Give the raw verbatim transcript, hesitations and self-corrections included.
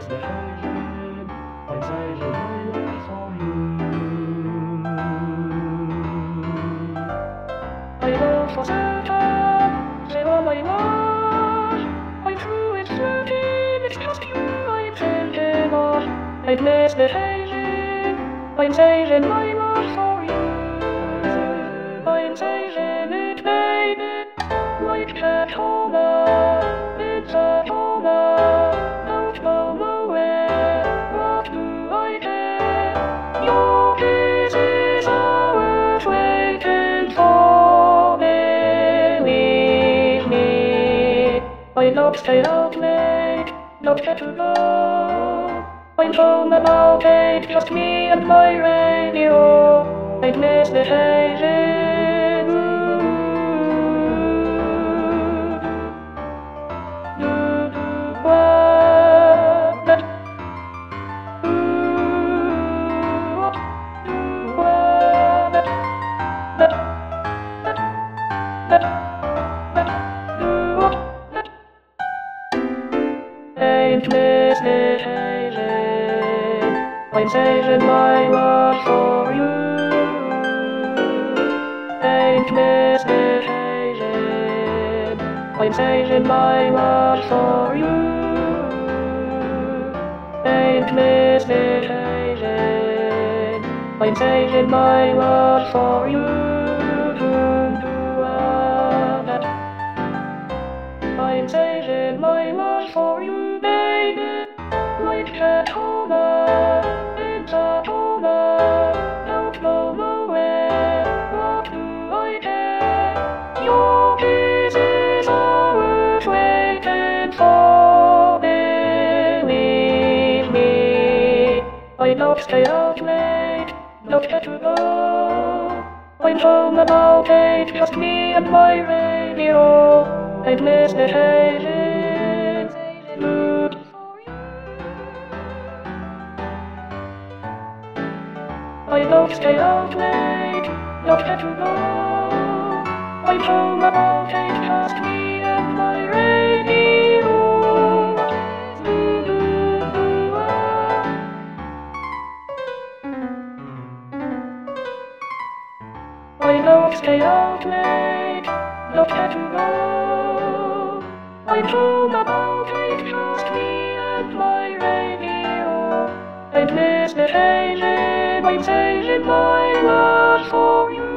misbehaving. I'm saving my life for you. I know for certain, say all I was. I'm true, it's certain, it's just you I'm thinking of. I'm misbehaving, I'm saving my life for you. I'm saving it, baby, like that holder, it's a holder, don't go nowhere, what do I care? Your kisses are worth waiting for, believe me. I don't stay out late, don't get to go. I'm home about eight, just me and my radio. I'd misbehaving. Ain't misbehaving. I'm saving my love for you. Ain't misbehaving. I'm saving my love for you. Ain't misbehaving. I'm saving my love for you. I'm saving my love for you, baby. Like that holder, it's a holder, don't go nowhere, what do I care? Your kisses are worth waiting for, believe me. I don't stay out late, don't get to go. I'm home about eight, just me and my radio. I'm misbehaving. I don't stay out late, don't get to go. I'm home about eight, just me and my radio. I don't stay out late, don't get to go. I'm home about eight, just me and my radio. I'm misbehaving, I'm saving my love for you.